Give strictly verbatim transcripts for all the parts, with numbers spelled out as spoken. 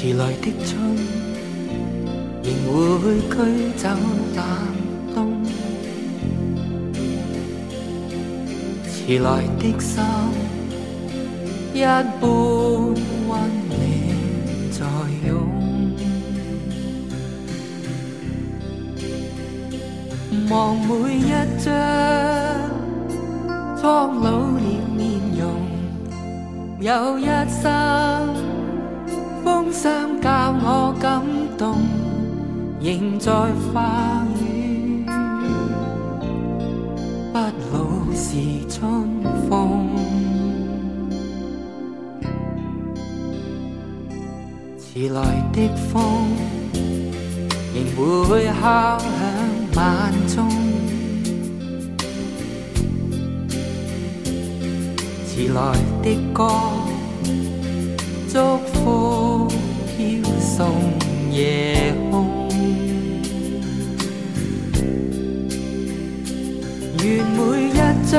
迟來的春，仍會驅走冷冬。遲來的心，一般溫暖在擁。望每一張蒼老了面容，有一生風霜教我感動，仍在化雨，不老是春風。遲來的風，仍會敲響晚鐘。遲來的歌，祝福飄送夜空。願每一張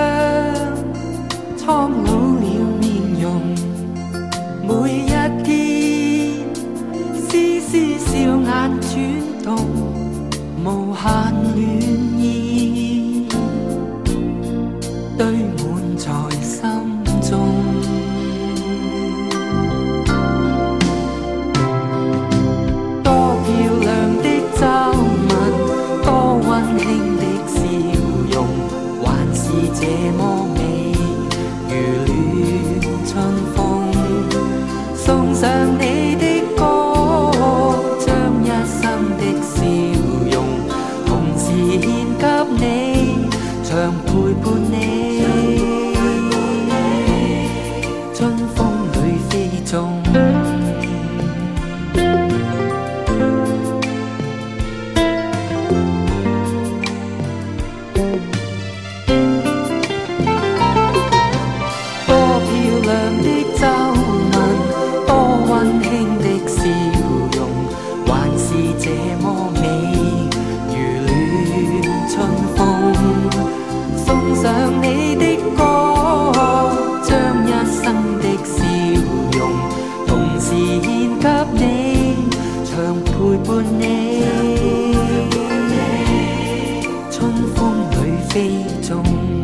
蒼老了面容，每一天絲絲笑眼轉動，無限暖意堆滿在心中。多漂亮的皺紋，多溫馨的笑容，還是這麼美，如暖春風。送上你的歌，將一生的笑容同時獻給你，長陪伴你。春風裏飛縱，多漂亮的皺紋，多溫馨的笑容，還是這麼美，如暖春風。送上你的歌，將一生的笑容同時獻給你，長陪伴你。春風裏飛縱。